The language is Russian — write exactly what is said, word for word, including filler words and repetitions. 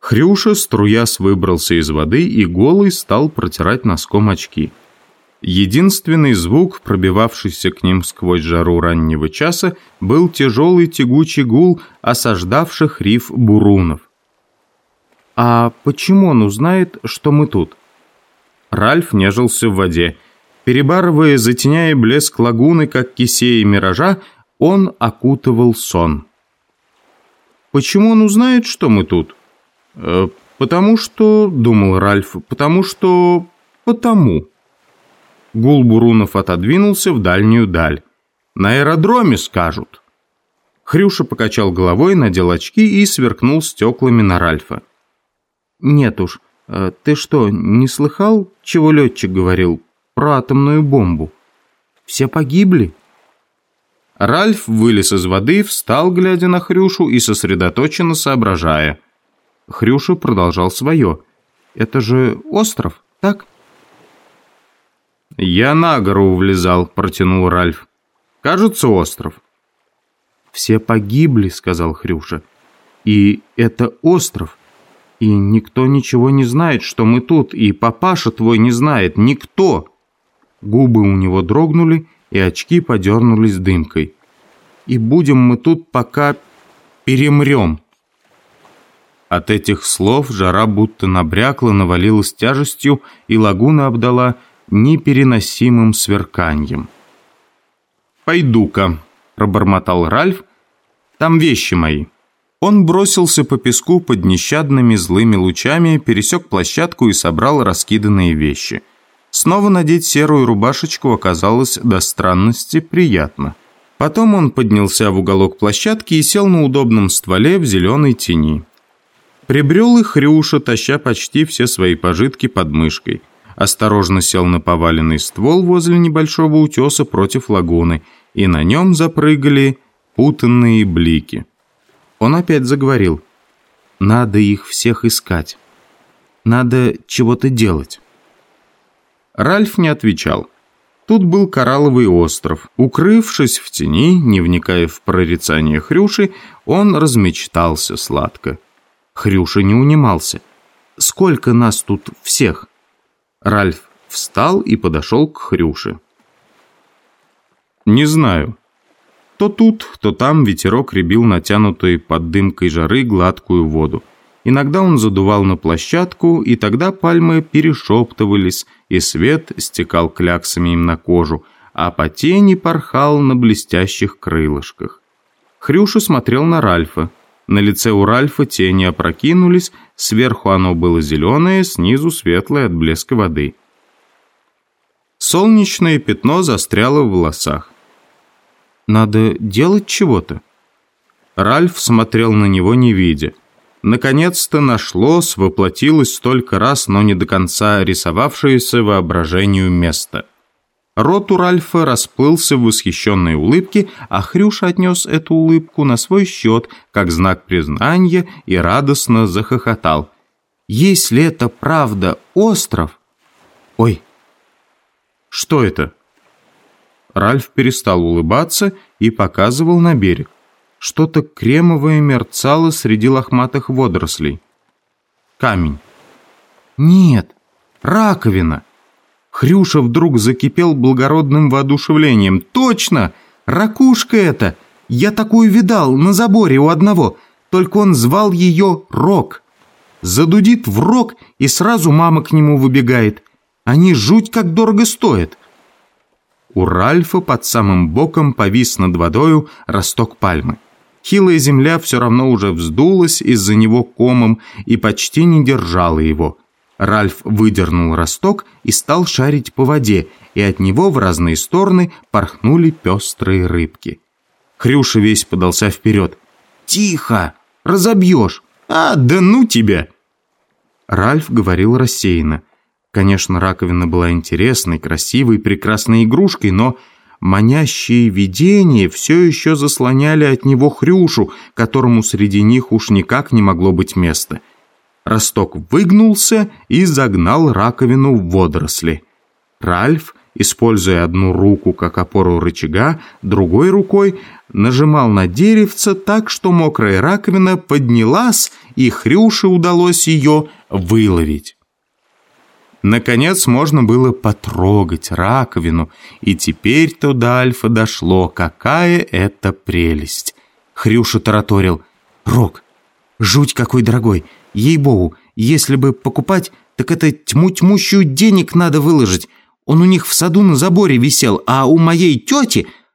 Хрюша, струясь, выбрался из воды и голый стал протирать носком очки. Единственный звук, пробивавшийся к ним сквозь жару раннего часа, был тяжелый тягучий гул осаждавших риф бурунов. «А почему он узнает, что мы тут?» Ральф нежился в воде. Перебарывая, затеняя блеск лагуны, как кисея миража, он окутывал сон. «Почему он узнает, что мы тут?» э, «Потому что...» — думал Ральф. «Потому что... потому...» Гул бурунов отодвинулся в дальнюю даль. «На аэродроме, скажут». Хрюша покачал головой, надел очки и сверкнул стеклами на Ральфа. «Нет уж, ты что, не слыхал, чего летчик говорил про атомную бомбу? Все погибли?» Ральф вылез из воды, встал, глядя на Хрюшу и сосредоточенно соображая. Хрюша продолжал свое. «Это же остров, так?» «Я на гору влезал», — протянул Ральф. «Кажется, остров». «Все погибли», — сказал Хрюша. «И это остров. И никто ничего не знает, что мы тут. И папаша твой не знает. Никто!» Губы у него дрогнули, и очки подернулись дымкой. «И будем мы тут, пока перемрем». От этих слов жара будто набрякла, навалилась тяжестью, и лагуна обдала непереносимым сверканьем. «Пойду-ка», — пробормотал Ральф, — «там вещи мои». Он бросился по песку под нещадными злыми лучами, пересек площадку и собрал раскиданные вещи. Снова надеть серую рубашечку оказалось до странности приятно. Потом он поднялся в уголок площадки и сел на удобном стволе в зеленой тени. Прибрел и Хрюша, таща почти все свои пожитки под мышкой. Осторожно сел на поваленный ствол возле небольшого утеса против лагуны, и на нем запрыгали путанные блики. Он опять заговорил. «Надо их всех искать. Надо чего-то делать». Ральф не отвечал. Тут был коралловый остров. Укрывшись в тени, не вникая в прорицание Хрюши, он размечтался сладко. Хрюша не унимался. «Сколько нас тут всех?» Ральф встал и подошел к Хрюше. «Не знаю». То тут, то там ветерок рябил натянутой под дымкой жары гладкую воду. Иногда он задувал на площадку, и тогда пальмы перешептывались, и свет стекал кляксами им на кожу, а по тени порхал на блестящих крылышках. Хрюша смотрел на Ральфа. На лице у Ральфа тени опрокинулись, сверху оно было зеленое, снизу светлое от блеска воды. Солнечное пятно застряло в волосах. «Надо делать чего-то». Ральф смотрел на него, не видя. Наконец-то нашлось, воплотилось столько раз, но не до конца рисовавшееся воображению место. Рот у Ральфа расплылся в восхищенной улыбке, а Хрюша отнес эту улыбку на свой счет, как знак признания, и радостно захохотал. «Если это правда остров...» «Ой, что это?» Ральф перестал улыбаться и показывал на берег. Что-то кремовое мерцало среди лохматых водорослей. Камень. «Нет, раковина!» Хрюша вдруг закипел благородным воодушевлением. «Точно! Ракушка это! Я такую видал на заборе у одного, только он звал ее Рок. Задудит в рог, и сразу мама к нему выбегает. Они жуть как дорого стоят». У Ральфа под самым боком повис над водою росток пальмы. Хилая земля все равно уже вздулась из-за него комом и почти не держала его. Ральф выдернул росток и стал шарить по воде, и от него в разные стороны порхнули пестрые рыбки. Хрюша весь подался вперед. «Тихо! Разобьешь! А, да ну тебя!» Ральф говорил рассеянно. Конечно, раковина была интересной, красивой, прекрасной игрушкой, но манящие видения все еще заслоняли от него Хрюшу, которому среди них уж никак не могло быть места. Росток выгнулся и загнал раковину в водоросли. Ральф используя одну руку как опору рычага, другой рукой нажимал на деревце так, что мокрая раковина поднялась, и Хрюше удалось ее выловить. Наконец можно было потрогать раковину, и теперь-то до Альфа дошло, какая это прелесть. Хрюша тараторил: «Рог, жуть какой дорогой! Ей-богу, если бы покупать, так это тьму-тьмущую денег надо выложить. Он у них в саду на заборе висел, а у моей тети